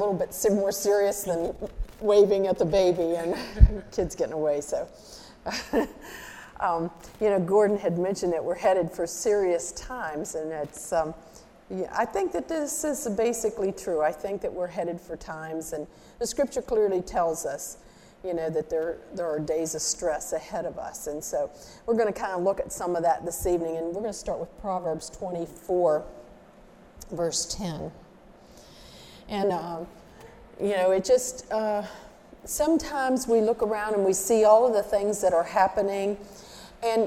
little bit more serious than waving at the baby and kids getting away. So, Gordon had mentioned that we're headed for serious times, and it's. I think that this is basically true. I think that we're headed for times, and the Scripture clearly tells us, that there are days of stress ahead of us. And so we're going to kind of look at some of that this evening, and we're going to start with Proverbs 24, verse 10. And, it just, sometimes we look around and we see all of the things that are happening, and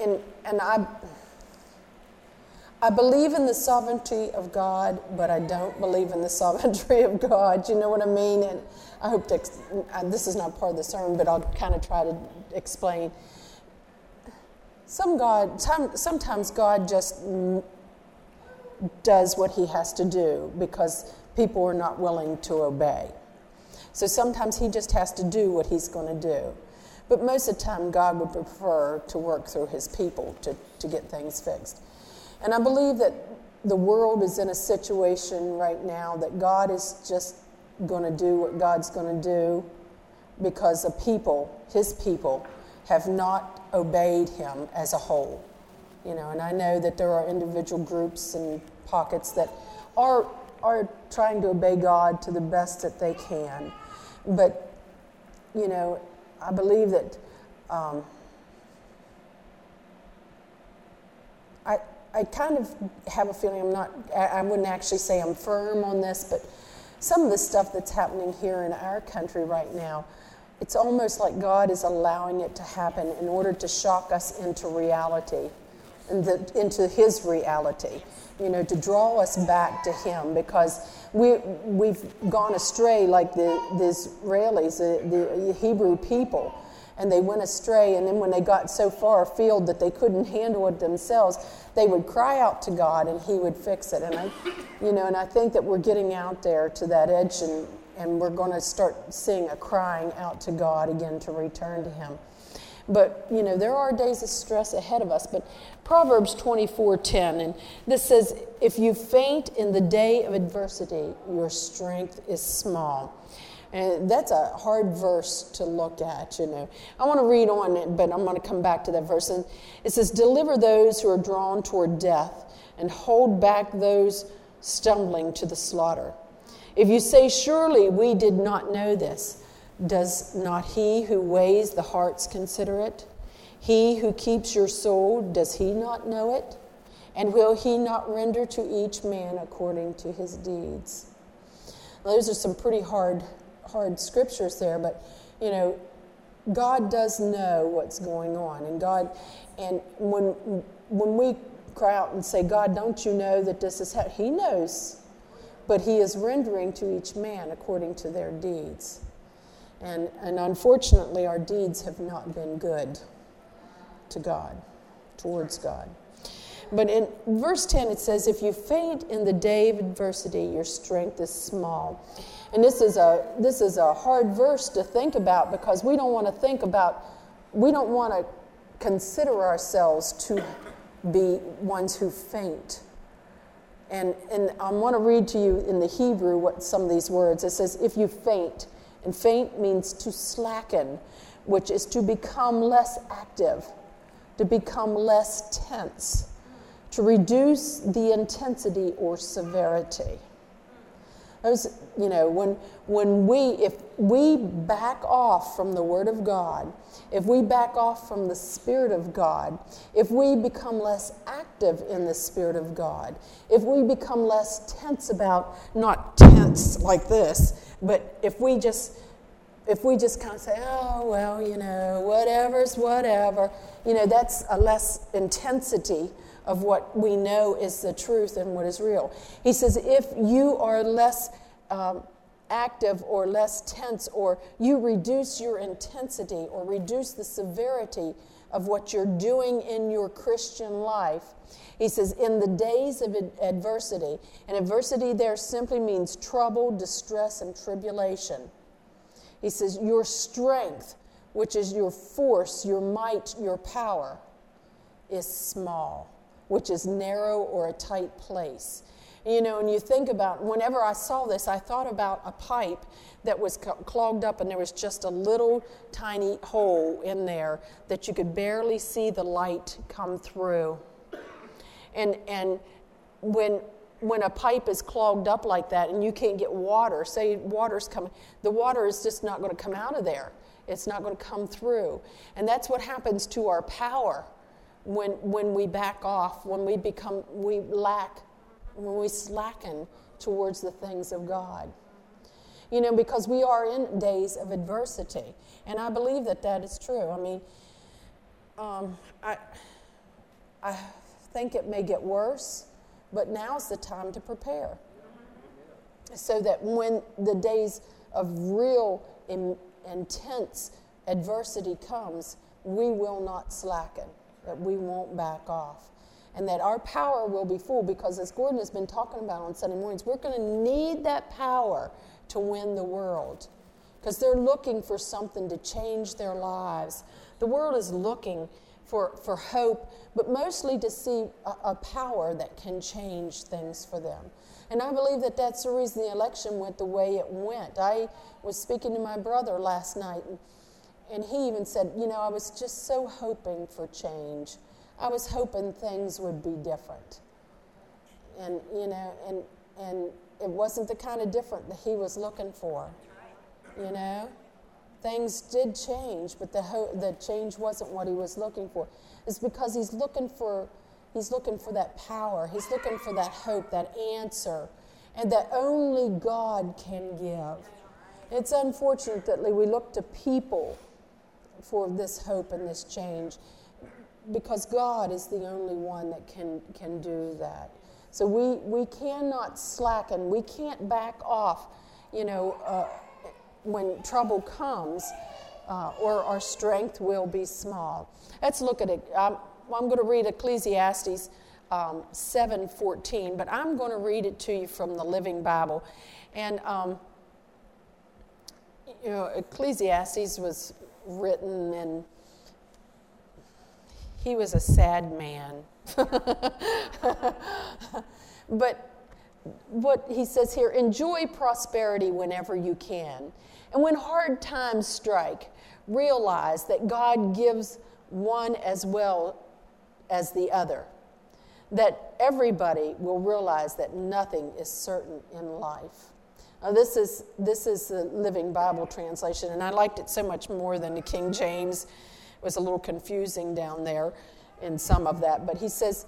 I believe in the sovereignty of God, but I don't believe in the sovereignty of God. You know what I mean? And I hope this is not part of the sermon, but I'll kind of try to explain. Sometimes God just does what he has to do because people are not willing to obey. So sometimes he just has to do what he's going to do. But most of the time, God would prefer to work through his people to get things fixed. And I believe that the world is in a situation right now that God is just going to do what God's going to do because the people, his people, have not obeyed him as a whole. And I know that there are individual groups and pockets that are trying to obey God to the best that they can. But, I believe that I kind of have a feeling I wouldn't actually say I'm firm on this, but some of the stuff that's happening here in our country right now, it's almost like God is allowing it to happen in order to shock us into reality, into his reality, to draw us back to him, because we've gone astray like the Israelis, the Hebrew people. And they went astray, and then when they got so far afield that they couldn't handle it themselves, they would cry out to God, and he would fix it. And I think that we're getting out there to that edge, and we're going to start seeing a crying out to God again to return to him. But there are days of stress ahead of us. But Proverbs 24:10, and this says, "If you faint in the day of adversity, your strength is small." And that's a hard verse to look at, I want to read on it, but I'm going to come back to that verse. And it says, "Deliver those who are drawn toward death, and hold back those stumbling to the slaughter. If you say, 'Surely we did not know this,' does not he who weighs the hearts consider it? He who keeps your soul, does he not know it? And will he not render to each man according to his deeds?" Well, those are some pretty hard scriptures there, but God does know what's going on, and when we cry out and say, "God, don't you know that this is happening?" He knows, but he is rendering to each man according to their deeds, and unfortunately our deeds have not been good to God, towards God. But in verse 10 it says, "If you faint in the day of adversity, your strength is small." And this is a hard verse to think about, because we don't want to consider ourselves to be ones who faint. And I want to read to you in the Hebrew what some of these words. It says, "If you faint," and faint means to slacken, which is to become less active, to become less tense, to reduce the intensity or severity. Those, if we back off from the Word of God, if we back off from the Spirit of God, if we become less active in the Spirit of God, if we become less tense not tense like this, but if we just kind of say, "Oh, well, whatever's whatever," that's a less intensity of what we know is the truth and what is real. He says, if you are less active or less tense, or you reduce your intensity or reduce the severity of what you're doing in your Christian life, he says, in the days of adversity, and adversity there simply means trouble, distress, and tribulation. He says, your strength, which is your force, your might, your power, is small, which is narrow or a tight place. You know, and you think about, whenever I saw this, I thought about a pipe that was clogged up and there was just a little tiny hole in there that you could barely see the light come through. And when a pipe is clogged up like that and you can't get water, say water's coming, the water is just not going to come out of there. It's not going to come through. And that's what happens to our power when we back off, when we slacken towards the things of God. You know, because we are in days of adversity. And I believe that is true. I mean, I think it may get worse, but now's the time to prepare. So that when the days of real intense adversity comes, we will not slacken, that we won't back off. And that our power will be full, because as Gordon has been talking about on Sunday mornings, we're going to need that power to win the world, because they're looking for something to change their lives. The world is looking for hope, but mostly to see a power that can change things for them. And I believe that that's the reason the election went the way it went. I was speaking to my brother last night, and he even said, you know, I was just so hoping for change. I was hoping things would be different. And, you know, and it wasn't the kind of different that he was looking for, you know. Things did change, but the change wasn't what he was looking for. It's because he's looking for that power. He's looking for that hope, that answer, and that only God can give. It's unfortunate that we look to people for this hope and this change, because God is the only one that can do that. So we cannot slacken. We can't back off, you know, when trouble comes, or our strength will be small. Let's look at it. I'm going to read Ecclesiastes 7:14, but I'm going to read it to you from the Living Bible. And, you know, Ecclesiastes was written, and he was a sad man. But what he says here, enjoy prosperity whenever you can. And when hard times strike, realize that God gives one as well as the other. That everybody will realize that nothing is certain in life. Now, this is the Living Bible translation, and I liked it so much more than the King James. It was a little confusing down there in some of that, but he says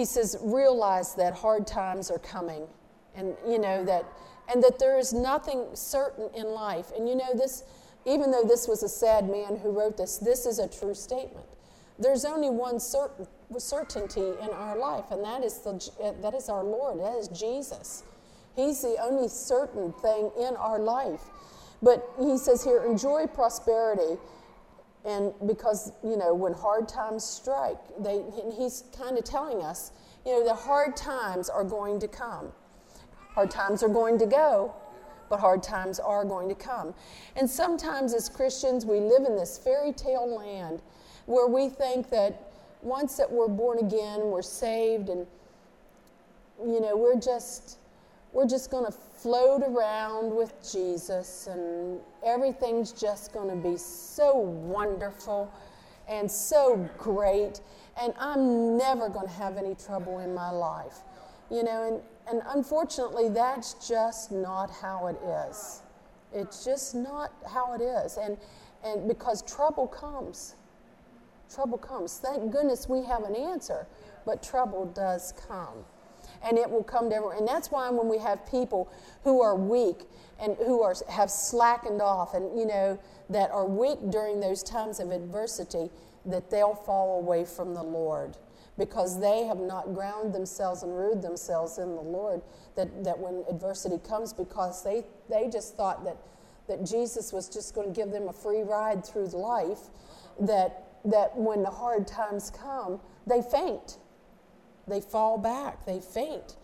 realize that hard times are coming, and you know that there is nothing certain in life. And you know this, even though this was a sad man who wrote this is a true statement. There's only one certainty in our life, and that is our Lord. That is Jesus. He's the only certain thing in our life. But he says here, enjoy prosperity. And because, you know, when hard times strike, he's kind of telling us, you know, the hard times are going to come. Hard times are going to go, but hard times are going to come. And sometimes as Christians, we live in this fairy tale land where we think that once that we're born again, we're saved, and, you know, we're just going to float around with Jesus, and everything's just going to be so wonderful and so great, and I'm never going to have any trouble in my life. You know, and unfortunately, that's just not how it is. It's just not how it is. And because trouble comes. Trouble comes. Thank goodness we have an answer, but trouble does come. And it will come to everyone. And that's why when we have people who are weak and who have slackened off, and, you know, that are weak during those times of adversity, that they'll fall away from the Lord, because they have not grounded themselves and rooted themselves in the Lord, that when adversity comes, because they just thought that Jesus was just going to give them a free ride through life, that when the hard times come, they faint. They fall back, they faint,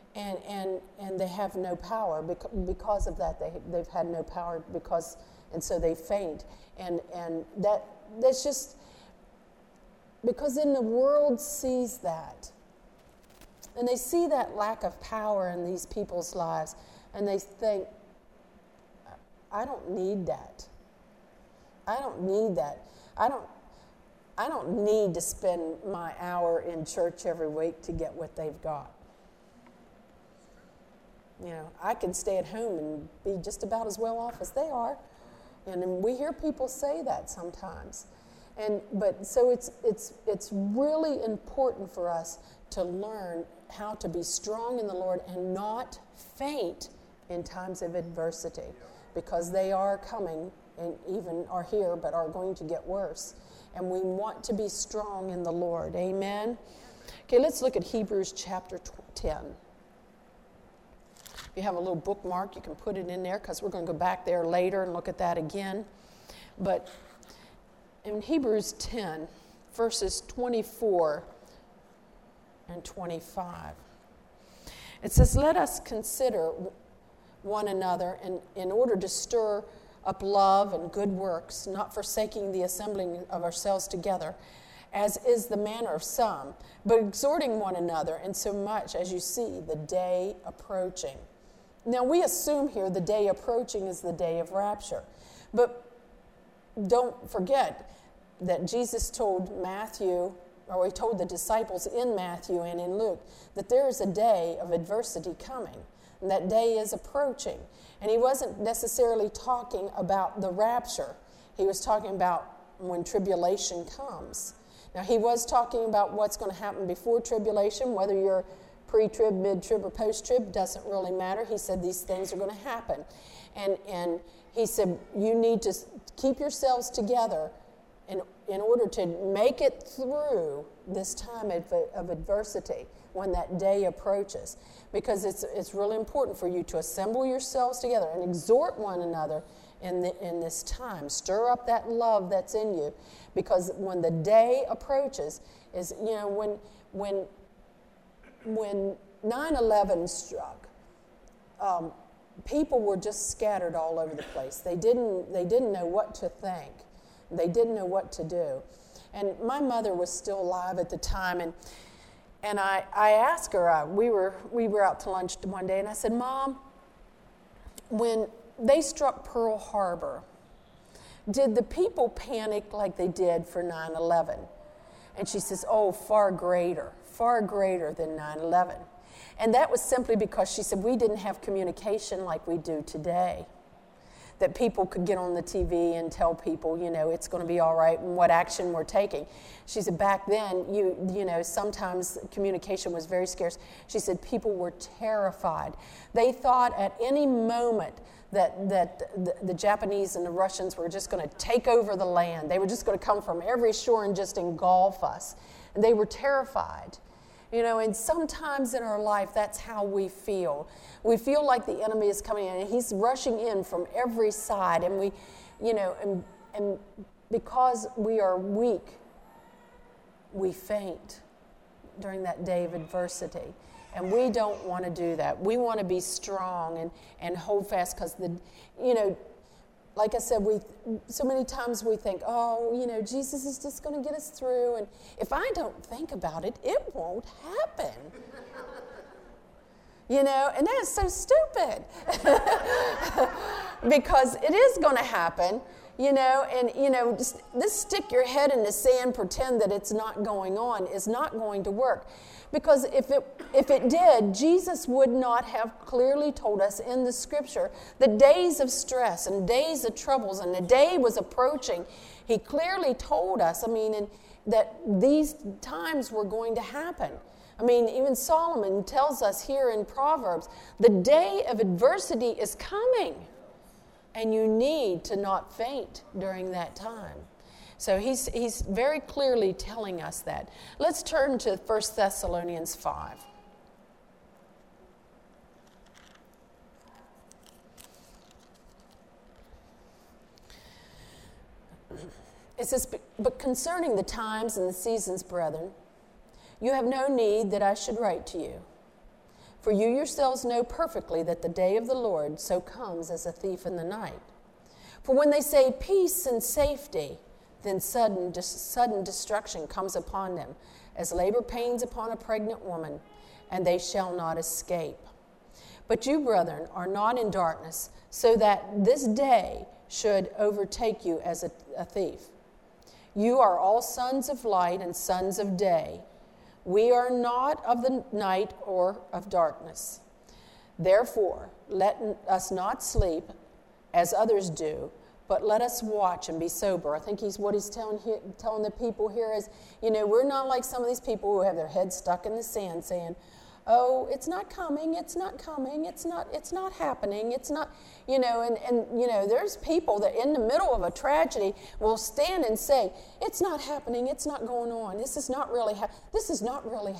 and they have no power because of that. They've had no power and so they faint, and that's just because then the world sees that, And they see that lack of power in these people's lives, and they think, I don't need that. I don't need that. I don't need to spend my hour in church every week to get what they've got. You know, I can stay at home and be just about as well off as they are. And we hear people say that sometimes. But so it's really important for us to learn how to be strong in the Lord and not faint in times of adversity, because they are coming and even are here but are going to get worse. And we want to be strong in the Lord. Amen? Okay, let's look at Hebrews chapter 10. If you have a little bookmark, you can put it in there, because we're going to go back there later and look at that again. But in Hebrews 10, verses 24 and 25, it says, "Let us consider one another in order to stir up love and good works, not forsaking the assembling of ourselves together, as is the manner of some, but exhorting one another, and so much as you see the day approaching." Now, we assume here the day approaching is the day of rapture. But don't forget that Jesus told Matthew, or he told the disciples in Matthew and in Luke, that there is a day of adversity coming, and that day is approaching. And he wasn't necessarily talking about the rapture. He was talking about when tribulation comes. Now, he was talking about what's going to happen before tribulation, whether you're pre-trib, mid-trib, or post-trib, doesn't really matter. He said these things are going to happen. And he said you need to keep yourselves together in order to make it through this time of adversity when that day approaches. Because it's really important for you to assemble yourselves together and exhort one another in this time. Stir up that love that's in you. Because when the day approaches, is, you know, when 9/11 struck, people were just scattered all over the place. They didn't know what to think. They didn't know what to do. And my mother was still alive at the time, and I asked her, we were out to lunch one day, and I said, "Mom, when they struck Pearl Harbor, did the people panic like they did for 9/11? And she says, "Oh, far greater than 9/11. And that was simply because she said we didn't have communication like we do today. That people could get on the TV and tell people, you know, it's going to be all right and what action we're taking. She said back then, you know, sometimes communication was very scarce. She said people were terrified. They thought at any moment that the Japanese and the Russians were just going to take over the land. They were just going to come from every shore and just engulf us. And they were terrified. You know, and sometimes in our life, that's how we feel. We feel like the enemy is coming in, and he's rushing in from every side. And we, you know, and because we are weak, we faint during that day of adversity. And we don't want to do that. We want to be strong and hold fast, because you know, like I said, so many times we think, oh, you know, Jesus is just going to get us through. And if I don't think about it, it won't happen. You know, and that is so stupid. Because it is going to happen, you know, and, you know, just this stick your head in the sand, pretend that it's not going on is not going to work. Because if it did, Jesus would not have clearly told us in the scripture the days of stress and days of troubles, and the day was approaching. He clearly told us, that these times were going to happen. I mean, even Solomon tells us here in Proverbs, the day of adversity is coming, and you need to not faint during that time. So he's very clearly telling us that. Let's turn to 1 Thessalonians 5. It says, "But concerning the times and the seasons, brethren, you have no need that I should write to you. For you yourselves know perfectly that the day of the Lord so comes as a thief in the night. For when they say peace and safety, then sudden destruction comes upon them, as labor pains upon a pregnant woman, and they shall not escape. But you, brethren, are not in darkness, so that this day should overtake you as a thief. You are all sons of light and sons of day. We are not of the night or of darkness. Therefore, let us not sleep as others do, but let us watch and be sober. I think what he's telling the people here is, we're not like some of these people who have their heads stuck in the sand saying, oh, it's not coming, it's not coming, it's not happening, it's not, there's people that in the middle of a tragedy will stand and say, it's not happening, it's not going on, this is not really happening. This is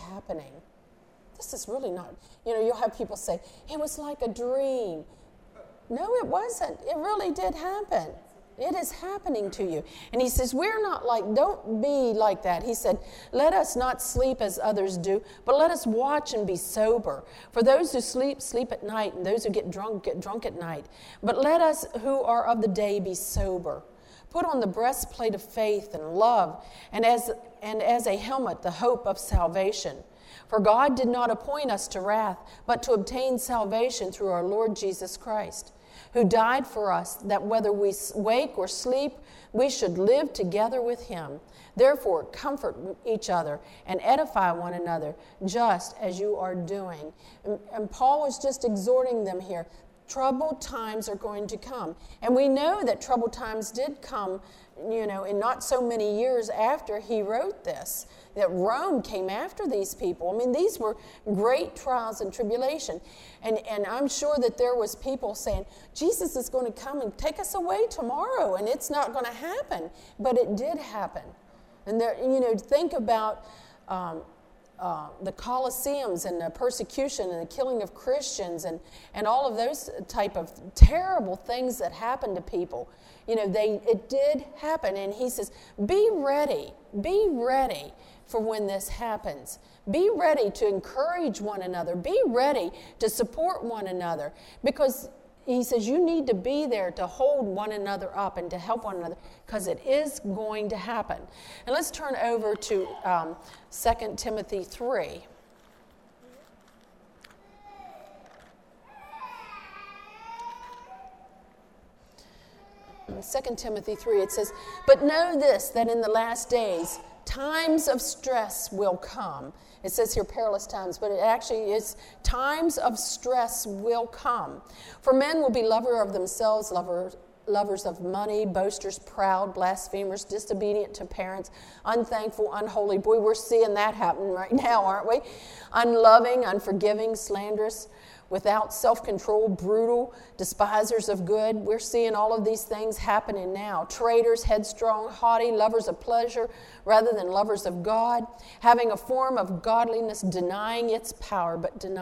really not, you'll have people say, it was like a dream. No, it wasn't. It really did happen. It is happening to you. And he says, don't be like that. He said, let us not sleep as others do, but let us watch and be sober. For those who sleep at night, and those who get drunk at night. But let us who are of the day be sober. Put on the breastplate of faith and love, and as a helmet the hope of salvation. For God did not appoint us to wrath, but to obtain salvation through our Lord Jesus Christ, who died for us, that whether we wake or sleep, we should live together with him. Therefore, comfort each other and edify one another, just as you are doing. And Paul was just exhorting them here. Troubled times are going to come. And we know that troubled times did come, in not so many years after he wrote this, that Rome came after these people. I mean, these were great trials and tribulation. And I'm sure that there was people saying, Jesus is going to come and take us away tomorrow, and it's not going to happen. But it did happen. And there, think about the Colosseums and the persecution and the killing of Christians and all of those type of terrible things that happened to people. It did happen. And he says, be ready for when this happens. Be ready to encourage one another. Be ready to support one another, because he says you need to be there to hold one another up and to help one another, because it is going to happen. And let's turn over to 2 Timothy 3. In 2 Timothy 3, it says, but know this, that in the last days, times of stress will come. It says here perilous times, but it actually is times of stress will come. For men will be lovers of themselves, lovers of money, boasters, proud, blasphemers, disobedient to parents, unthankful, unholy. Boy, we're seeing that happen right now, aren't we? Unloving, unforgiving, slanderous, without self-control, brutal, despisers of good. We're seeing all of these things happening now. Traitors, headstrong, haughty, lovers of pleasure rather than lovers of God, having a form of godliness, denying its power.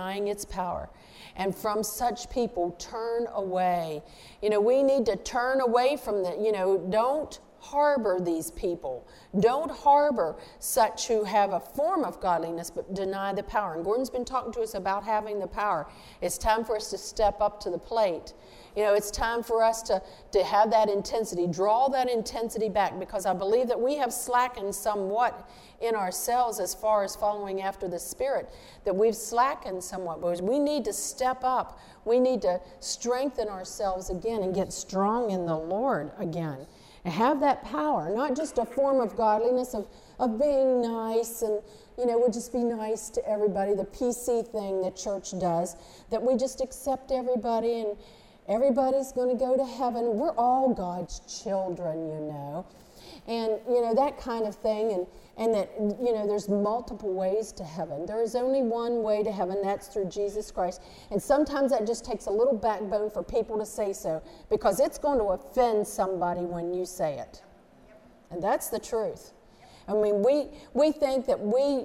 And from such people, turn away. We need to turn away from don't harbor these people. Don't harbor such who have a form of godliness but deny the power. And Gordon's been talking to us about having the power. It's time for us to step up to the plate. It's time for us to have that intensity, draw that intensity back, because I believe that we have slackened somewhat in ourselves as far as following after the Spirit, that we've slackened somewhat. But we need to step up. We need to strengthen ourselves again and get strong in the Lord again. And have that power, not just a form of godliness, of being nice and, we'll just be nice to everybody, the PC thing the church does, that we just accept everybody and everybody's going to go to heaven. We're all God's children, and, that kind of thing, and that, there's multiple ways to heaven. There is only one way to heaven, that's through Jesus Christ. And sometimes that just takes a little backbone for people to say so, because it's going to offend somebody when you say it. And that's the truth. I mean, we think that we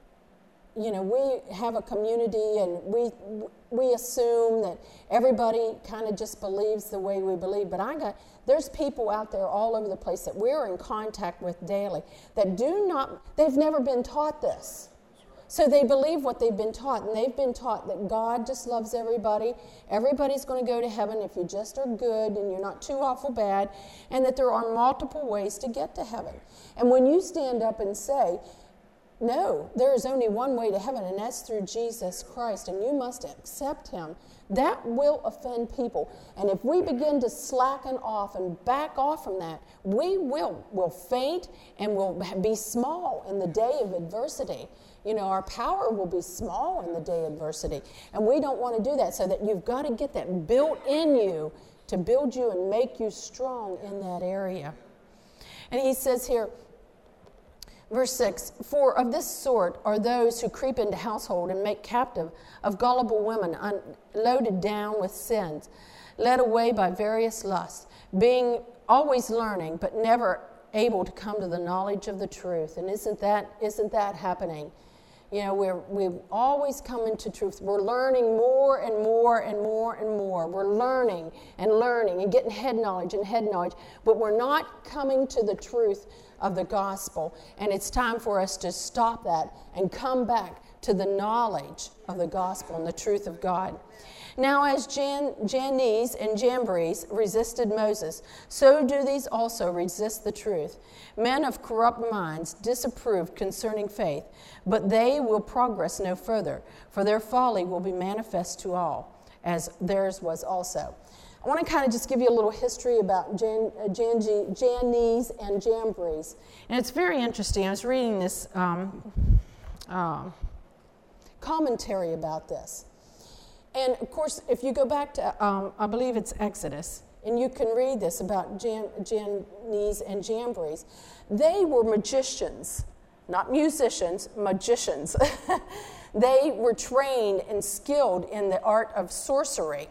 have a community, and we assume that everybody kind of just believes the way we believe. But there's people out there all over the place that we're in contact with daily that they've never been taught this. So they believe what they've been taught, and they've been taught that God just loves everybody. Everybody's going to go to heaven if you just are good and you're not too awful bad, and that there are multiple ways to get to heaven. And when you stand up and say, No, there is only one way to heaven, and that's through Jesus Christ, and you must accept him. That will offend people. And if we begin to slacken off and back off from that, we'll faint and we'll be small in the day of adversity. You know, our power will be small in the day of adversity. And we don't want to do that, so that you've got to get that built in you to build you and make you strong in that area. And he says here, verse 6, for of this sort are those who creep into household and make captive of gullible women, loaded down with sins, led away by various lusts, being always learning, but never able to come to the knowledge of the truth. And isn't that happening? You know, we're always coming to truth. We're learning more and more and more and more. We're learning and getting head knowledge, but we're not coming to the truth of the gospel. And it's time for us to stop that and come back to the knowledge of the gospel and the truth of God. Now, as Jannes and Jambres resisted Moses, so do these also resist the truth. Men of corrupt minds disapprove concerning faith, but they will progress no further, for their folly will be manifest to all, as theirs was also. I want to kind of just give you a little history about Jannes and Jambres. And it's very interesting. I was reading this commentary about this. And, of course, if you go back to, I believe it's Exodus, and you can read this about Jannes and Jambres, they were magicians, not musicians, magicians. They were trained and skilled in the art of sorcery.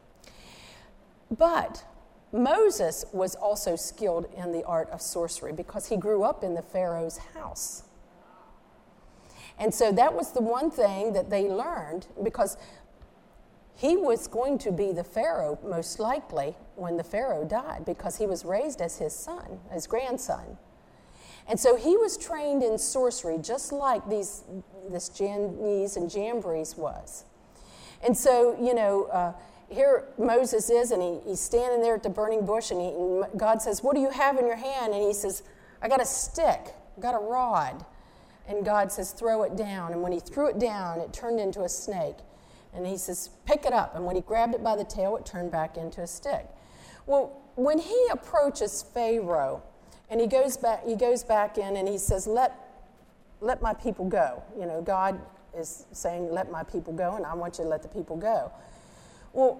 But Moses was also skilled in the art of sorcery because he grew up in the Pharaoh's house. And so that was the one thing that they learned, because he was going to be the Pharaoh, most likely, when the Pharaoh died, because he was raised as his son, his grandson. And so he was trained in sorcery, just like this Jannes and Jambres was. And so, here Moses is, and he's standing there at the burning bush, and God says, what do you have in your hand? And he says, I got a stick, I got a rod. And God says, throw it down. And when he threw it down, it turned into a snake. And he says, pick it up. And when he grabbed it by the tail, it turned back into a stick. Well, when he approaches Pharaoh, and he goes back in and he says, let my people go. You know, God is saying, let my people go, and I want you to let the people go. Well,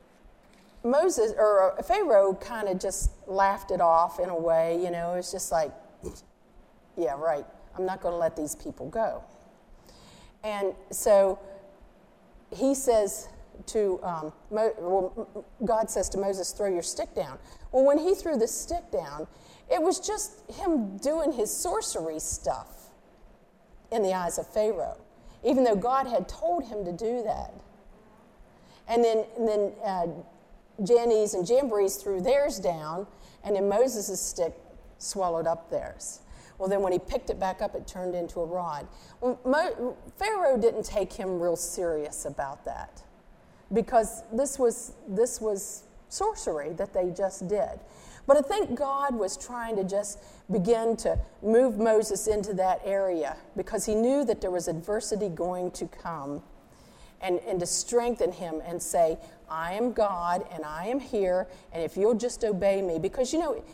Pharaoh kind of just laughed it off in a way. You know, it's just like, yeah, right, I'm not going to let these people go. And so he says to, God says to Moses, throw your stick down. Well, when he threw the stick down, it was just him doing his sorcery stuff in the eyes of Pharaoh, even though God had told him to do that. And then Jannes and Jambres threw theirs down, and then Moses' stick swallowed up theirs. Well, then when he picked it back up, it turned into a rod. Well, Pharaoh didn't take him real serious about that, because this was sorcery that they just did. But I think God was trying to just begin to move Moses into that area, because he knew that there was adversity going to come, and to strengthen him and say, I am God and I am here, and if you'll just obey me. Because, you know,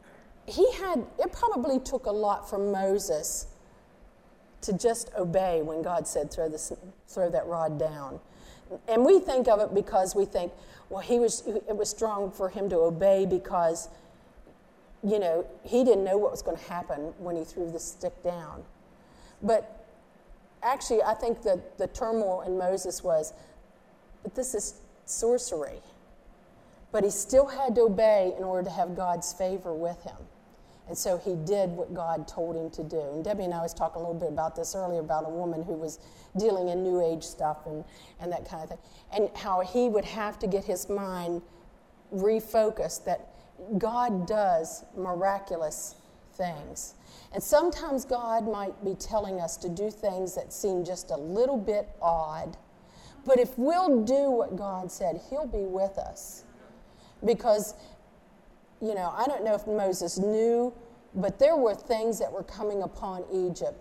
it probably took a lot from Moses to just obey when God said, throw that rod down. And we think of it because we think, well, it was strong for him to obey because, you know, he didn't know what was going to happen when he threw the stick down. But actually, I think that the turmoil in Moses was, but this is sorcery. But he still had to obey in order to have God's favor with him. And so he did what God told him to do. And Debbie and I was talking a little bit about this earlier, about a woman who was dealing in New Age stuff and that kind of thing. And how he would have to get his mind refocused that God does miraculous things. And sometimes God might be telling us to do things that seem just a little bit odd. But if we'll do what God said, he'll be with us. Because, you know, I don't know if Moses knew, but there were things that were coming upon Egypt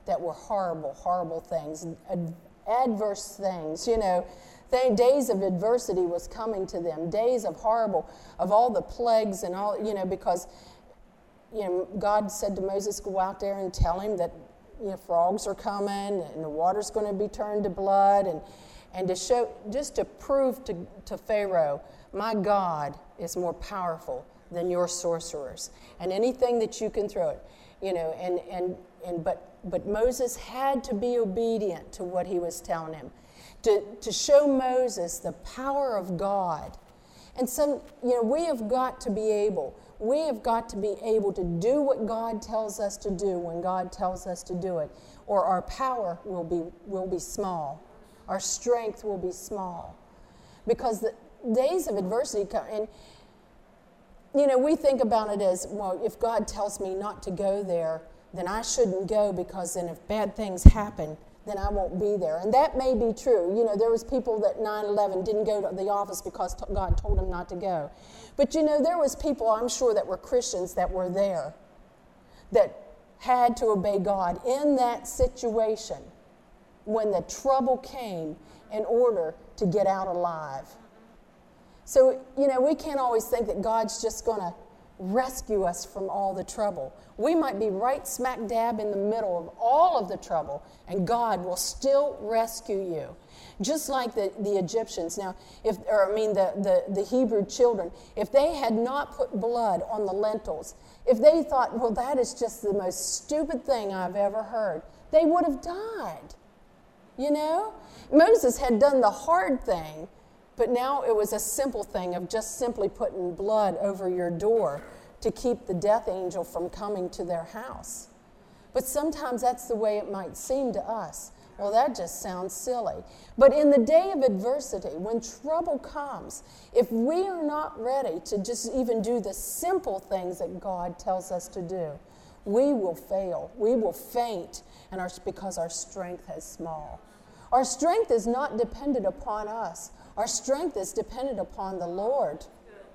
that were horrible, horrible things, adverse things, days of adversity was coming to them, days of horrible, of all the plagues and all, because, God said to Moses, go out there and tell him that, frogs are coming and the water's going to be turned to blood, and to show, just to prove to Pharaoh, my God is more powerful than your sorcerers, and anything that you can throw it, but Moses had to be obedient to what he was telling him, to show Moses the power of God. And we have got to be able to do what God tells us to do when God tells us to do it, or our power will be small. Our strength will be small. Because the days of adversity come, and we think about it as, well, if God tells me not to go there, then I shouldn't go, because then if bad things happen, then I won't be there. And that may be true. There was people that 9/11 didn't go to the office because God told them not to go. But there was people, I'm sure, that were Christians that were there, that had to obey God in that situation when the trouble came in order to get out alive. So, we can't always think that God's just going to rescue us from all the trouble. We might be right smack dab in the middle of all of the trouble, and God will still rescue you. Just like the Egyptians. Now, the Hebrew children, if they had not put blood on the lentils, if they thought, well, that is just the most stupid thing I've ever heard, they would have died. Moses had done the hard thing, but now it was a simple thing of just simply putting blood over your door to keep the death angel from coming to their house. But sometimes that's the way it might seem to us. Well, that just sounds silly. But in the day of adversity, when trouble comes, if we are not ready to just even do the simple things that God tells us to do, we will fail. We will faint, because our strength is small. Our strength is not dependent upon us. Our strength is dependent upon the Lord.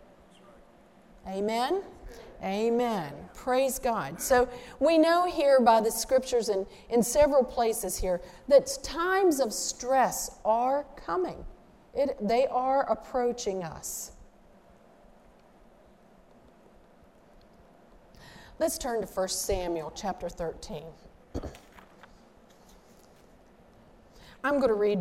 Amen? Amen. Praise God. So we know here by the scriptures and in several places here that times of stress are coming. They are approaching us. Let's turn to 1 Samuel chapter 13. I'm going to read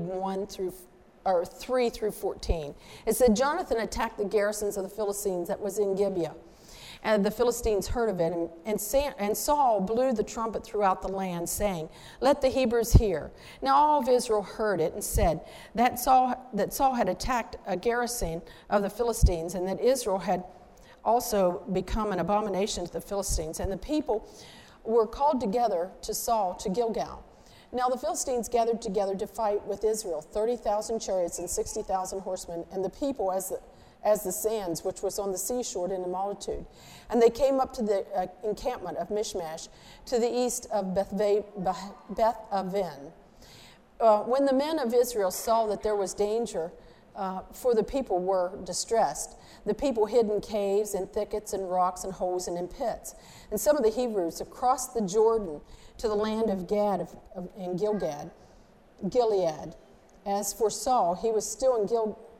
3 through 14. It said, Jonathan attacked the garrisons of the Philistines that was in Gibeah. And the Philistines heard of it, and Saul blew the trumpet throughout the land, saying, let the Hebrews hear. Now all of Israel heard it and said that Saul had attacked a garrison of the Philistines, and that Israel had also become an abomination to the Philistines. And the people were called together to Saul to Gilgal. Now the Philistines gathered together to fight with Israel, 30,000 chariots and 60,000 horsemen, and the people as the sands which was on the seashore in a multitude. And they came up to the encampment of Michmash to the east of Beth-aven. When the men of Israel saw that there was danger, for the people were distressed, the people hid in caves and thickets and rocks and holes and in pits. And some of the Hebrews crossed the Jordan to the land of Gad in Gilead. As for Saul, he was still in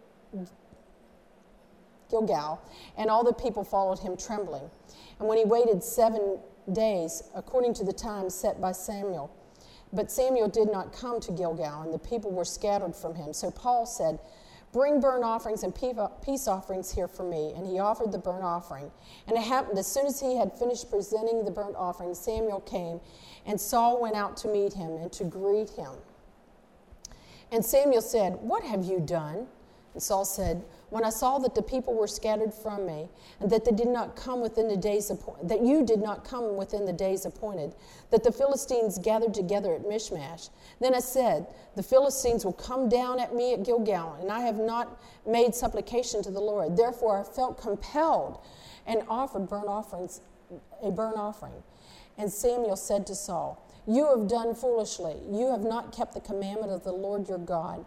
Gilgal, and all the people followed him trembling. And when he waited 7 days, according to the time set by Samuel, but Samuel did not come to Gilgal, and the people were scattered from him. So Paul said, bring burnt offerings and peace offerings here for me. And he offered the burnt offering. And it happened, as soon as he had finished presenting the burnt offering, Samuel came, and Saul went out to meet him and to greet him. And Samuel said, what have you done? And Saul said, when I saw that the people were scattered from me, and that they did not come within the days that you did not come within the days appointed, that the Philistines gathered together at Michmash, then I said, the Philistines will come down at me at Gilgal, and I have not made supplication to the Lord. Therefore I felt compelled and offered a burnt offering. And Samuel said to Saul, you have done foolishly. You have not kept the commandment of the Lord your God,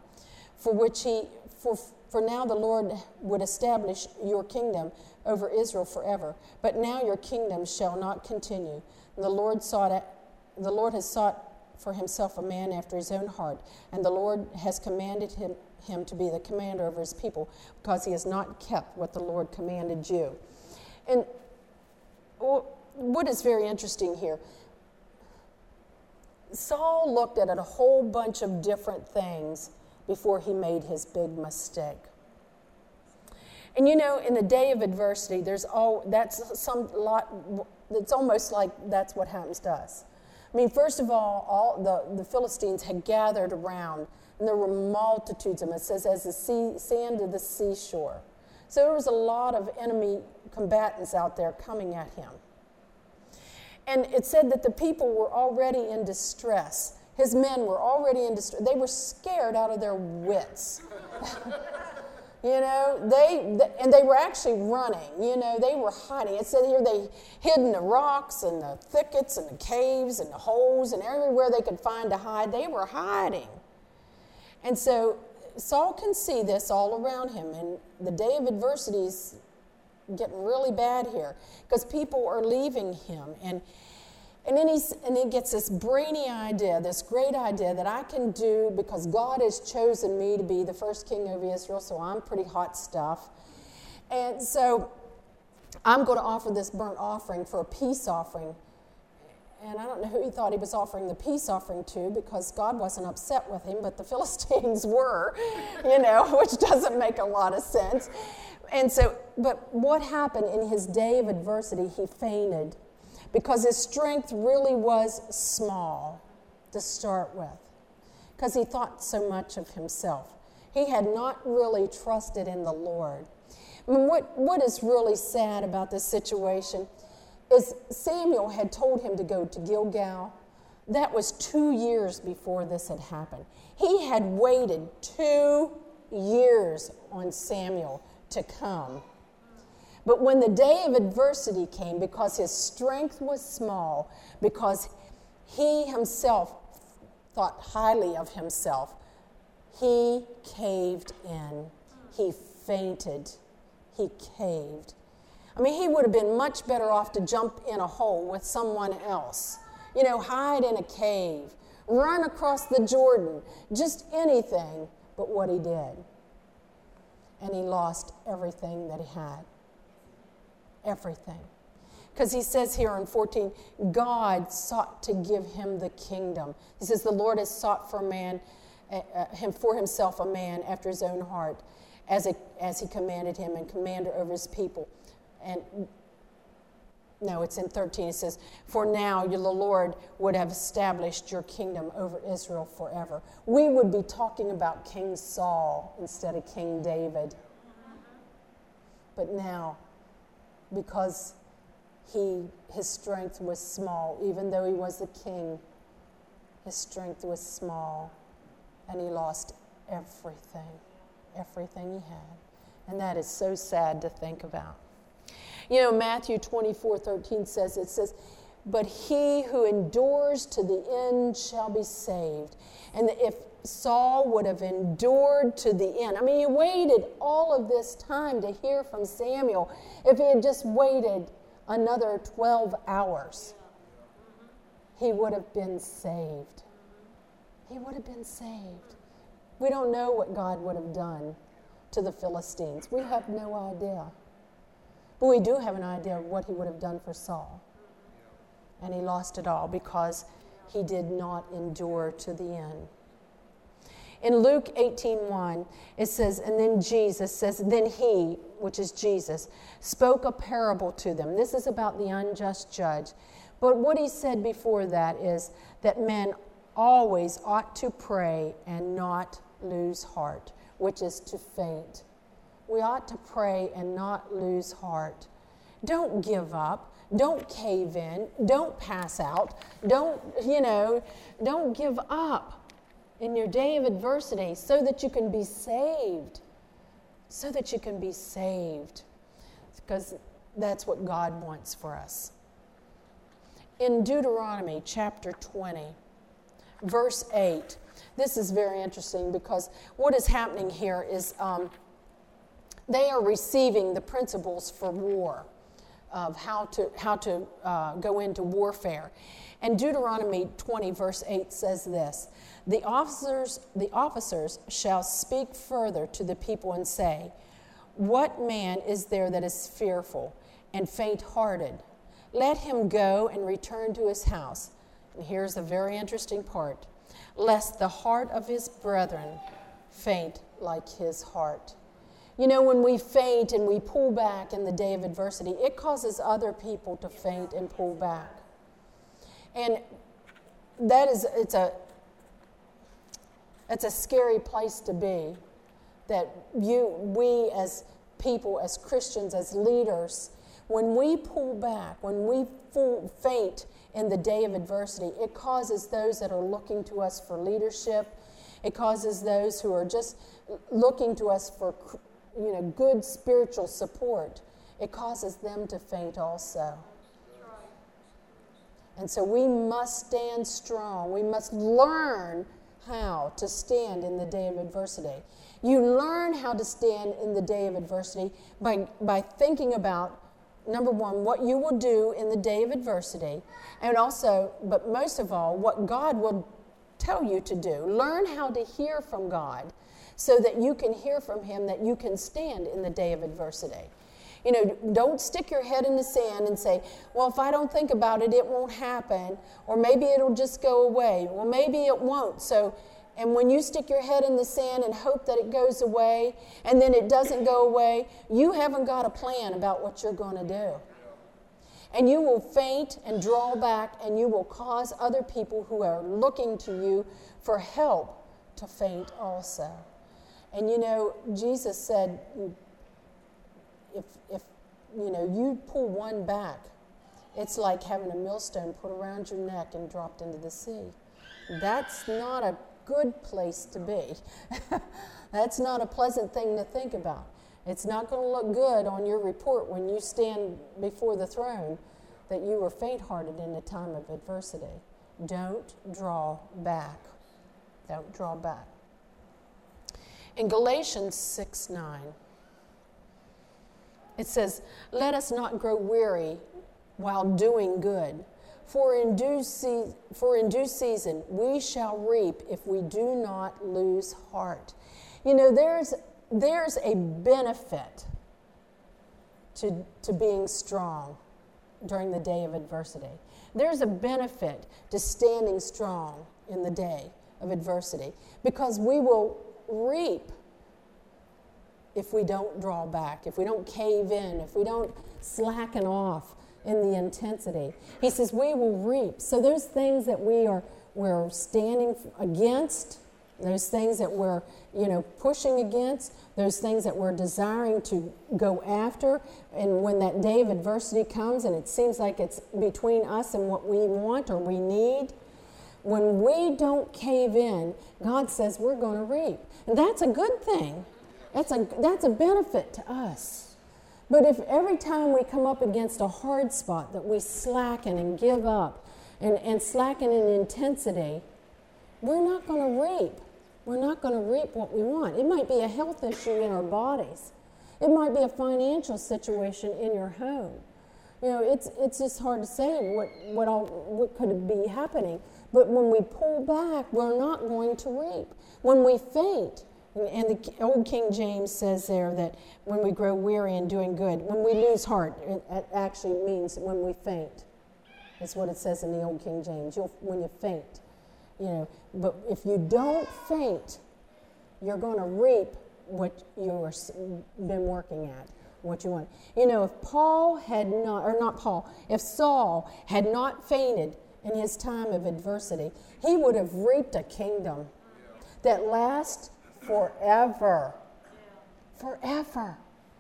for now the Lord would establish your kingdom over Israel forever. But now your kingdom shall not continue. The Lord has sought for himself a man after his own heart, and the Lord has commanded him to be the commander over his people, because he has not kept what the Lord commanded you. And what is very interesting here, Saul looked at a whole bunch of different things before he made his big mistake. And you know, in the day of adversity, it's almost like that's what happens to us. I mean, first of all the Philistines had gathered around, and there were multitudes of them. It says, as the sand of the seashore. So there was a lot of enemy combatants out there coming at him. And it said that the people were already in distress. His men were already in distress. They were scared out of their wits. You know, they were actually running. You know, they were hiding. It said here they hid in the rocks and the thickets and the caves and the holes and everywhere they could find to hide. They were hiding. And so Saul can see this all around him. And the day of adversity is getting really bad here because people are leaving him. And then he gets this brainy idea, this great idea that I can do because God has chosen me to be the first king of Israel, so I'm pretty hot stuff. And so I'm going to offer this burnt offering for a peace offering. And I don't know who he thought he was offering the peace offering to, because God wasn't upset with him, but the Philistines were, you know, which doesn't make a lot of sense. And so, but what happened in his day of adversity, he fainted. Because his strength really was small to start with. Because he thought so much of himself. He had not really trusted in the Lord. I mean, what is really sad about this situation is Samuel had told him to go to Gilgal. That was 2 years before this had happened. He had waited 2 years on Samuel to come. But when the day of adversity came, because his strength was small, because he himself thought highly of himself, he caved in. He fainted. He caved. I mean, he would have been much better off to jump in a hole with someone else. You know, hide in a cave, run across the Jordan, just anything but what he did. And he lost everything that he had. Everything. Because he says here in 14, God sought to give him the kingdom. He says the Lord has sought for for himself a man after his own heart, as he commanded him, and commander over his people. And no, it's in 13. It says, for now the Lord would have established your kingdom over Israel forever. We would be talking about King Saul instead of King David. But now, because his strength was small, even though he was the king, his strength was small, and he lost everything he had. And that is so sad to think about. You know, Matthew 24:13 says, but he who endures to the end shall be saved. And if Saul would have endured to the end. I mean, he waited all of this time to hear from Samuel. If he had just waited another 12 hours, he would have been saved. He would have been saved. We don't know what God would have done to the Philistines. We have no idea. But we do have an idea of what he would have done for Saul. And he lost it all because he did not endure to the end. In Luke 18:1, it says, and then Jesus says, then he, which is Jesus, spoke a parable to them. This is about the unjust judge. But what he said before that is that men always ought to pray and not lose heart, which is to faint. We ought to pray and not lose heart. Don't give up. Don't cave in. Don't pass out. Don't give up in your day of adversity, so that you can be saved. So that you can be saved. Because that's what God wants for us. In Deuteronomy chapter 20, verse 8, this is very interesting because what is happening here is they are receiving the principles for war. of how to go into warfare. And Deuteronomy 20, verse 8 says this, the officers shall speak further to the people and say, what man is there that is fearful and faint-hearted? Let him go and return to his house. And here's a very interesting part. Lest the heart of his brethren faint like his heart. You know, when we faint and we pull back in the day of adversity, it causes other people to faint and pull back. And it's a scary place to be, that we as people, as Christians, as leaders, when we pull back, when we faint in the day of adversity, it causes those that are looking to us for leadership, it causes those who are just looking to us for good spiritual support, it causes them to faint also. And so we must stand strong. We must learn how to stand in the day of adversity. You learn how to stand in the day of adversity by thinking about, number one, what you will do in the day of adversity, and also, but most of all, what God will tell you to do. Learn how to hear from God so that you can hear from Him, that you can stand in the day of adversity. Don't stick your head in the sand and say, well, if I don't think about it, it won't happen, or maybe it'll just go away. Well, maybe it won't. And when you stick your head in the sand and hope that it goes away, and then it doesn't go away, you haven't got a plan about what you're going to do. And you will faint and draw back, and you will cause other people who are looking to you for help to faint also. And Jesus said, if you pull one back, it's like having a millstone put around your neck and dropped into the sea. That's not a good place to be. That's not a pleasant thing to think about. It's not going to look good on your report when you stand before the throne that you were faint-hearted in a time of adversity. Don't draw back. Don't draw back. In Galatians 6:9, it says, let us not grow weary while doing good, for in due season we shall reap if we do not lose heart. There's a benefit to being strong during the day of adversity. There's a benefit to standing strong in the day of adversity, because we will reap if we don't draw back, if we don't cave in, if we don't slacken off in the intensity. He says we will reap. So there's things that we're standing against, there's things that we're pushing against, there's things that we're desiring to go after, and when that day of adversity comes and it seems like it's between us and what we want or we need, when we don't cave in, God says we're going to reap. And that's a good thing. That's a benefit to us. But if every time we come up against a hard spot that we slacken and give up and slacken in intensity, we're not going to reap. We're not going to reap what we want. It might be a health issue in our bodies. It might be a financial situation in your home. It's just hard to say what could be happening. But when we pull back, we're not going to reap. When we faint, and the old King James says there that when we grow weary in doing good, when we lose heart, it actually means when we faint. That's what it says in the old King James, when you faint. But if you don't faint, you're going to reap what you've been working at, what you want. If Saul had not fainted in his time of adversity, he would have reaped a kingdom that lasts forever. Forever.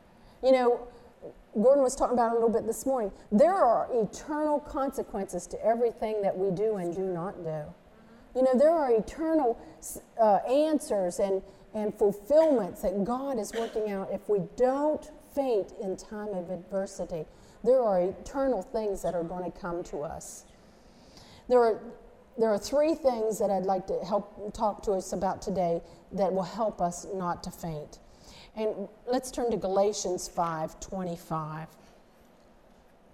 Gordon was talking about it a little bit this morning. There are eternal consequences to everything that we do and do not do. There are eternal answers and fulfillments that God is working out if we don't faint in time of adversity. There are eternal things that are going to come to us. There are three things that I'd like to help talk to us about today that will help us not to faint. And let's turn to Galatians 5:25.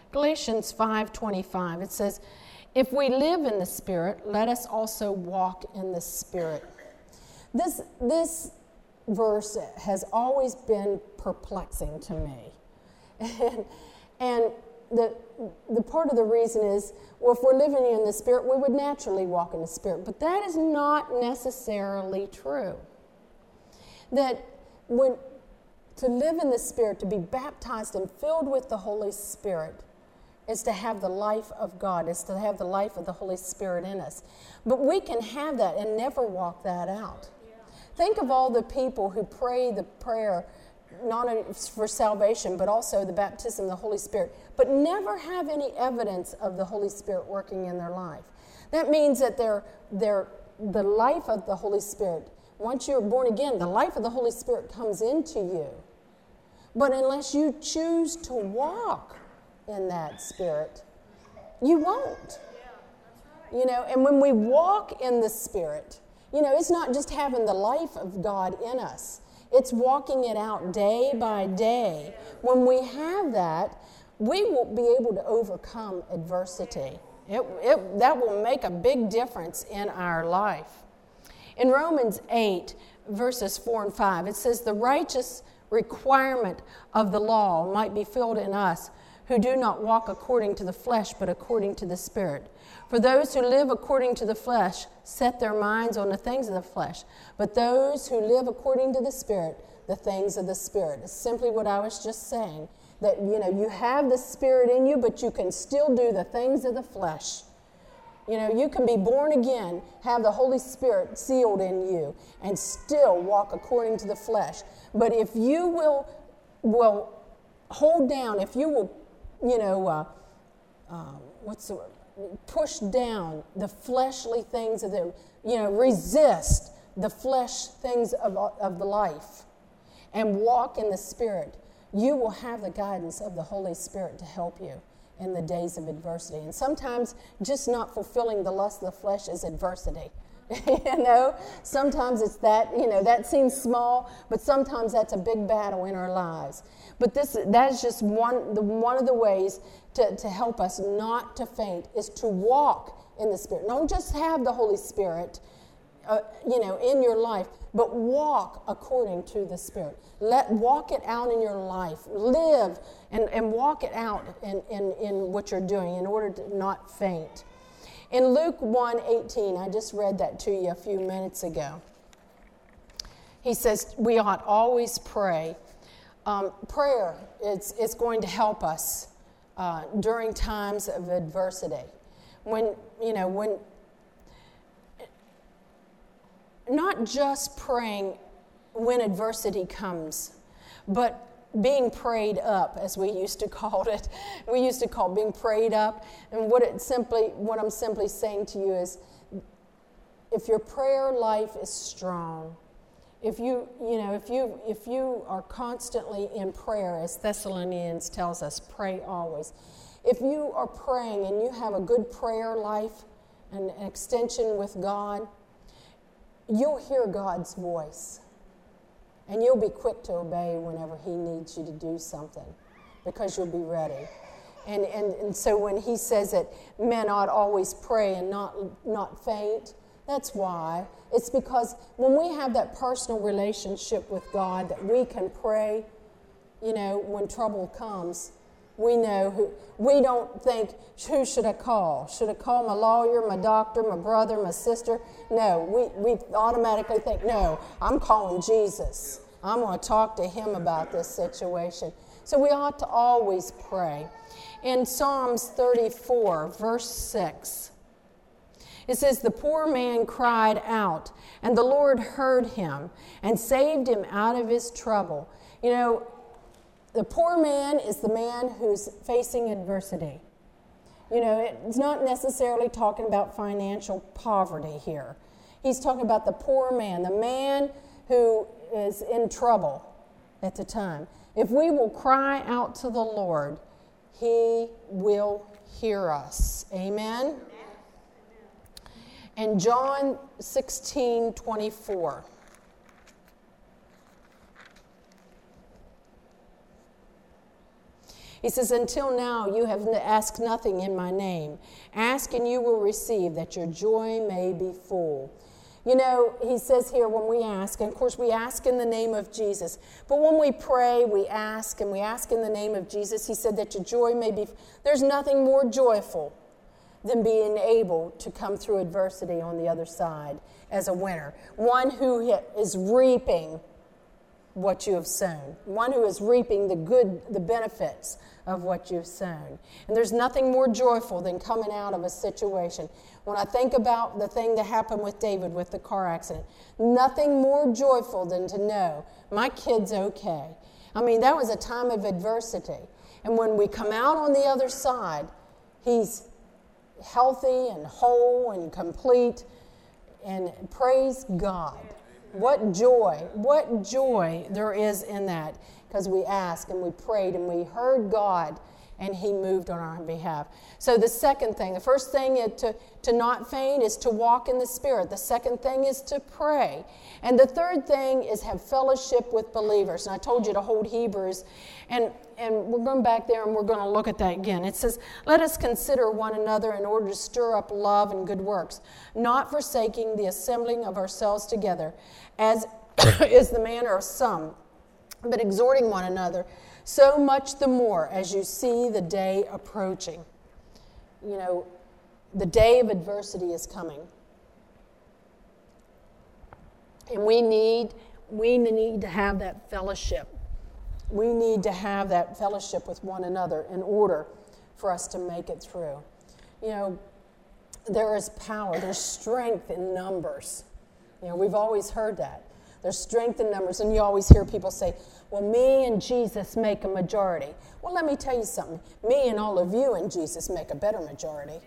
Galatians 5:25, it says, if we live in the Spirit, let us also walk in the Spirit. This verse has always been perplexing to me. And the part of the reason is, well, if we're living in the Spirit, we would naturally walk in the Spirit. But that is not necessarily true. That to live in the Spirit, to be baptized and filled with the Holy Spirit, is to have the life of God, is to have the life of the Holy Spirit in us. But we can have that and never walk that out. Think of all the people who pray the prayer, not only for salvation, but also the baptism of the Holy Spirit, but never have any evidence of the Holy Spirit working in their life. That means that the life of the Holy Spirit, once you're born again, the life of the Holy Spirit comes into you. But unless you choose to walk in that Spirit, you won't. And when we walk in the Spirit, it's not just having the life of God in us. It's walking it out day by day. When we have that, we will be able to overcome adversity. That will make a big difference in our life. In Romans 8, verses 4 and 5, it says, the righteous requirement of the law might be filled in us who do not walk according to the flesh, but according to the Spirit. For those who live according to the flesh set their minds on the things of the flesh, but those who live according to the Spirit, the things of the Spirit. It's simply what I was just saying, that you have the Spirit in you, but you can still do the things of the flesh. You can be born again, have the Holy Spirit sealed in you, and still walk according to the flesh. But if you will hold down, if you will, push down the fleshly things of them, resist the flesh things of the life, and walk in the Spirit, you will have the guidance of the Holy Spirit to help you in the days of adversity. And sometimes just not fulfilling the lust of the flesh is adversity. Sometimes it's that, that seems small, but sometimes that's a big battle in our lives. But that is just one of the ways to help us not to faint, is to walk in the Spirit. Don't just have the Holy Spirit, in your life, but walk according to the Spirit. Walk it out in your life. Live and walk it out in what you're doing in order to not faint. In Luke 1:18, I just read that to you a few minutes ago. He says we ought always pray. Prayer is going to help us during times of adversity. When not just praying when adversity comes, but being prayed up, as we used to call it. We used to call being prayed up. And what I'm simply saying to you is, if your prayer life is strong, if you are constantly in prayer, as Thessalonians tells us, pray always. If you are praying and you have a good prayer life and an extension with God, you'll hear God's voice. And you'll be quick to obey whenever He needs you to do something, because you'll be ready. And so when He says that men ought always pray and not faint, that's why. It's because when we have that personal relationship with God, that we can pray, when trouble comes. We know we don't think, who should I call? Should I call my lawyer, my doctor, my brother, my sister? No, we automatically think, no, I'm calling Jesus. I'm going to talk to Him about this situation. So we ought to always pray. In Psalms 34, verse 6, it says, the poor man cried out, and the Lord heard him and saved him out of his trouble. The poor man is the man who's facing adversity. It's not necessarily talking about financial poverty here. He's talking about the poor man, the man who is in trouble at the time. If we will cry out to the Lord, He will hear us. Amen? And John 16:24. He says, until now you have asked nothing in my name. Ask and you will receive, that your joy may be full. You know, he says here when we ask, and of course we ask in the name of Jesus, but when we pray, we ask, and we ask in the name of Jesus. He said that your joy may be, there's nothing more joyful than being able to come through adversity on the other side as a winner. One who is reaping what you have sown. One who is reaping the benefits of what you've sown. And there's nothing more joyful than coming out of a situation. When I think about the thing that happened with David with the car accident, nothing more joyful than to know my kid's okay. I mean, that was a time of adversity. And when we come out on the other side, he's healthy and whole and complete. And praise God. What joy there is in that, because we asked and we prayed and we heard God and he moved on our behalf. So the second thing, the first thing to not faint is to walk in the Spirit. The second thing is to pray. And the third thing is have fellowship with believers. And I told you to hold Hebrews. And we're going back there and we're going to look at that again. It says, let us consider one another in order to stir up love and good works, not forsaking the assembling of ourselves together, as is the manner of some, but exhorting one another, so much the more as you see the day approaching. You know, the day of adversity is coming. And we need to have that fellowship. We need to have that fellowship with one another in order for us to make it through. You know, there is power, there's strength in numbers. You know, we've always heard that. There's strength in numbers, and you always hear people say, well, me and Jesus make a majority. Well, let me tell you something. Me and all of you and Jesus make a better majority.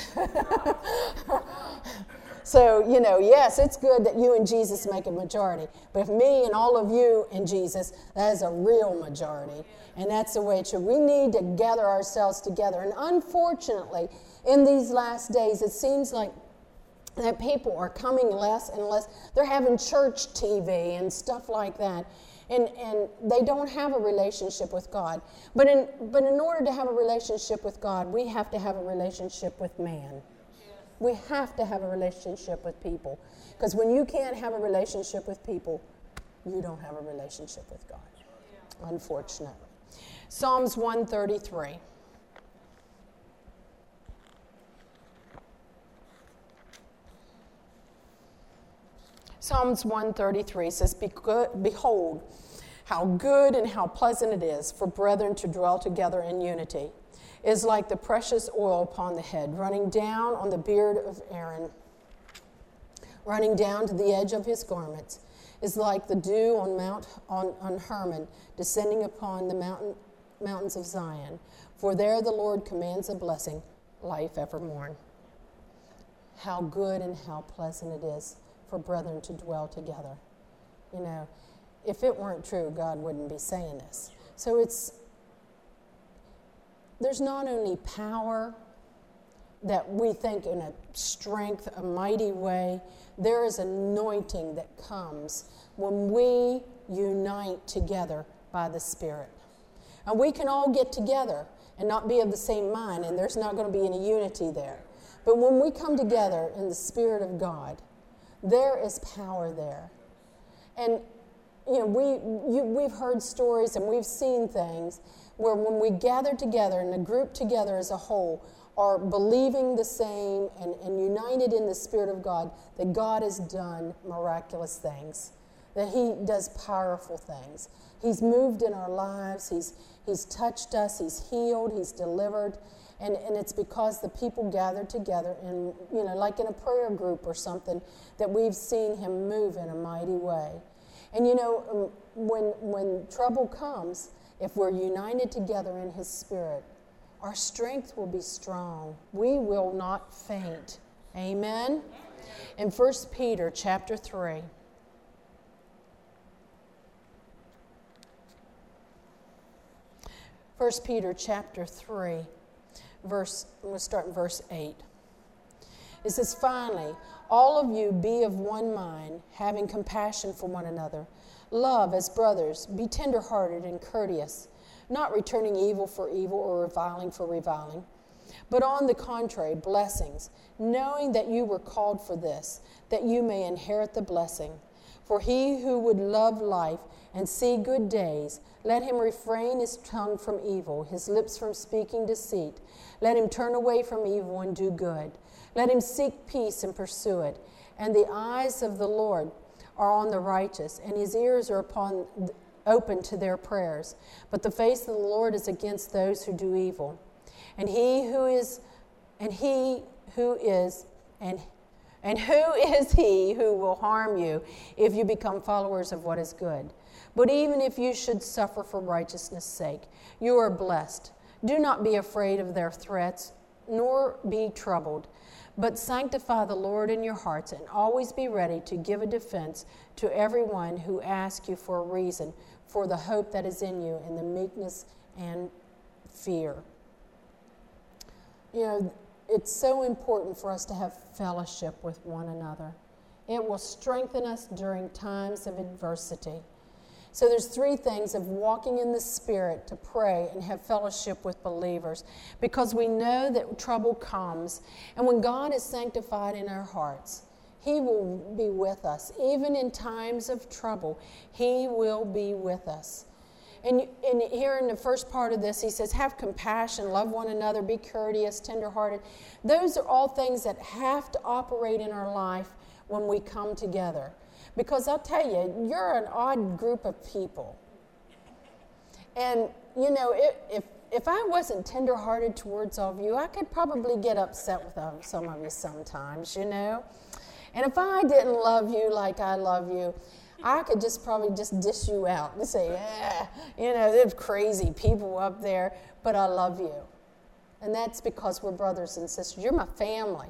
So, you know, yes, it's good that you and Jesus make a majority. But if me and all of you and Jesus, that is a real majority. And that's the way it should. We need to gather ourselves together. And unfortunately, in these last days, it seems like that people are coming less and less. They're having church TV and stuff like that. And they don't have a relationship with God. But in order to have a relationship with God, we have to have a relationship with man. We have to have a relationship with people. Because when you can't have a relationship with people, you don't have a relationship with God, unfortunately. Psalms 133. Psalms 133 says, behold, how good and how pleasant it is for brethren to dwell together in unity. It is like the precious oil upon the head, running down on the beard of Aaron, running down to the edge of his garments, is like the dew on Hermon, descending upon the mountains of Zion. For there the Lord commands a blessing, life evermore. How good and how pleasant it is for brethren to dwell together. You know, if it weren't true, God wouldn't be saying this. So there's not only power that we think in a strength, a mighty way, there is anointing that comes when we unite together by the Spirit. And we can all get together and not be of the same mind, and there's not going to be any unity there. But when we come together in the Spirit of God, there is power there. And you know, we've heard stories and we've seen things where when we gather together and a group together as a whole are believing the same and united in the Spirit of God, that God has done miraculous things, that He does powerful things. He's moved in our lives. He's touched us. He's healed. He's delivered. And it's because the people gathered together in, you know, like in a prayer group or something, that we've seen Him move in a mighty way. And you know, when trouble comes, if we're united together in His Spirit, our strength will be strong. We will not faint. Amen? In 1 Peter chapter 3. First Peter chapter 3. We'll start in verse 8. It says, finally, all of you be of one mind, having compassion for one another. Love as brothers, be tenderhearted and courteous. not returning evil for evil or reviling for reviling, but on the contrary, blessings, knowing that you were called for this, that you may inherit the blessing. For he who would love life and see good days, let him refrain his tongue from evil, his lips from speaking deceit. Let him turn away from evil and do good. Let him seek peace and pursue it. And the eyes of the Lord are on the righteous, and his ears are open to their prayers. But the face of the Lord is against those who do evil. And who is he who will harm you if you become followers of what is good? But even if you should suffer for righteousness' sake, you are blessed. Do not be afraid of their threats, nor be troubled, but sanctify the Lord in your hearts, and always be ready to give a defense to everyone who asks you for a reason for the hope that is in you in the meekness and fear. You know, it's so important for us to have fellowship with one another. It will strengthen us during times of adversity. So there's 3 things of walking in the Spirit to pray and have fellowship with believers, because we know that trouble comes. And when God is sanctified in our hearts, He will be with us. Even in times of trouble, He will be with us. And here in the first part of this, he says, have compassion, love one another, be courteous, tenderhearted. Those are all things that have to operate in our life when we come together. Because I'll tell you, you're an odd group of people. And, you know, if I wasn't tenderhearted towards all of you, I could probably get upset with some of you sometimes, you know. And if I didn't love you like I love you, I could probably dish you out and say, you know, there's crazy people up there, but I love you. And that's because we're brothers and sisters. You're my family.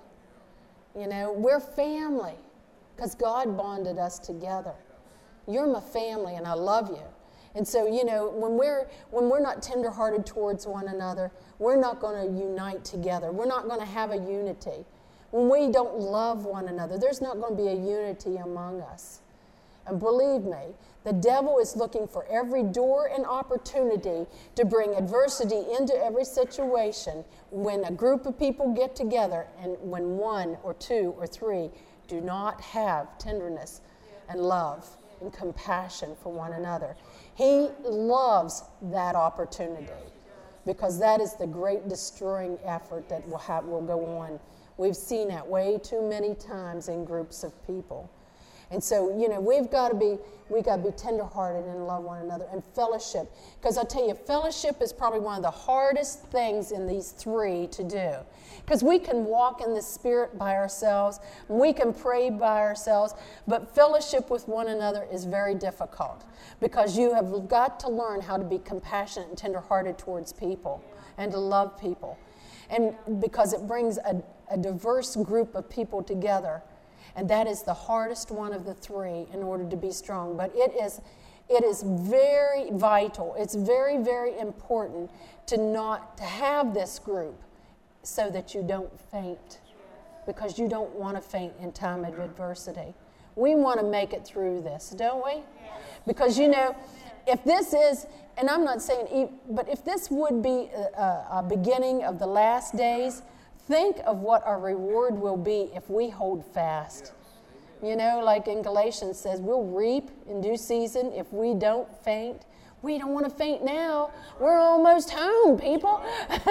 You know, we're family because God bonded us together. You're my family, and I love you. And so, you know, when we're not tenderhearted towards one another, we're not going to unite together. We're not going to have a unity. When we don't love one another, there's not going to be a unity among us. And believe me, the devil is looking for every door and opportunity to bring adversity into every situation when a group of people get together and when 1 or 2 or 3 do not have tenderness and love and compassion for one another. He loves that opportunity because that is the great destroying effort that will go on. We've seen that way too many times in groups of people. And so, you know, we've got to be tenderhearted and love one another, and fellowship. Because I tell you, fellowship is probably one of the hardest things in these 3 to do. Because we can walk in the Spirit by ourselves, we can pray by ourselves, but fellowship with one another is very difficult. Because you have got to learn how to be compassionate and tenderhearted towards people and to love people. And because it brings a diverse group of people together. And that is the hardest one of the 3 in order to be strong. But it is very vital. It's very, very important to have this group so that you don't faint. Because you don't want to faint in time of adversity. We want to make it through this, don't we? Because, you know, if this is, and I'm not saying, but if this would be a beginning of the last days, think of what our reward will be if we hold fast. You know, like in Galatians says, we'll reap in due season if we don't faint. We don't want to faint now. We're almost home, people.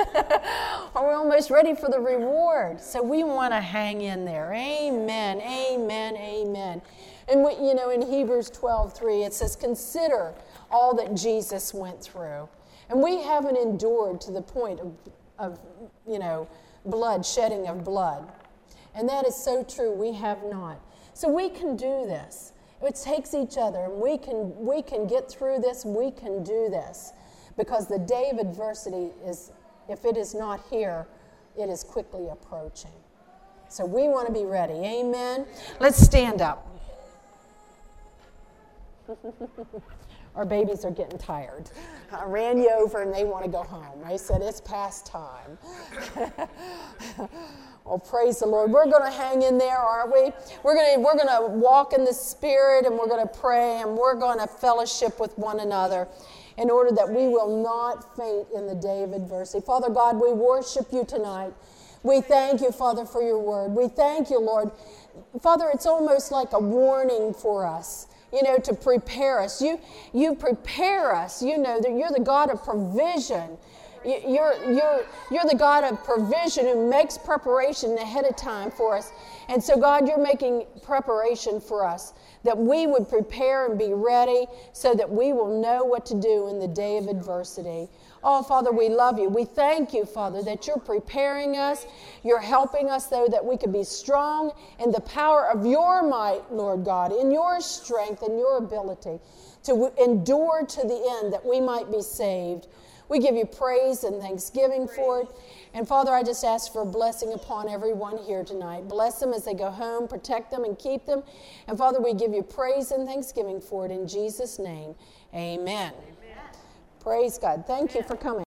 We're almost ready for the reward. So we want to hang in there. Amen, amen, amen. And you know, in Hebrews 12:3, it says, consider all that Jesus went through. And we haven't endured to the point of you know, shedding of blood. And that is so true. We have not. So we can do this. It takes each other, and we can get through this. We can do this. Because the day of adversity is, if it is not here, it is quickly approaching. So we want to be ready. Amen? Let's stand up. Our babies are getting tired. I ran you over and they want to go home. I said, it's past time. Well, praise the Lord. We're going to hang in there, aren't we? We're going to walk in the Spirit, and we're going to pray, and we're going to fellowship with one another. in order that we will not faint in the day of adversity. Father God, we worship you tonight. We thank you, Father, for your word. We thank you, Lord. Father, it's almost like a warning for us, to prepare us. You prepare us. You know that you're the God of provision. You're the God of provision who makes preparation ahead of time for us. And so, God, you're making preparation for us, that we would prepare and be ready so that we will know what to do in the day of adversity. Oh, Father, we love you. We thank you, Father, that you're preparing us. You're helping us, though, that we could be strong in the power of your might, Lord God, in your strength and your ability to endure to the end that we might be saved. We give you praise and thanksgiving for it. And Father, I just ask for a blessing upon everyone here tonight. Bless them as they go home, protect them and keep them. And Father, we give you praise and thanksgiving for it in Jesus' name. Amen. Praise God. Thank you for coming.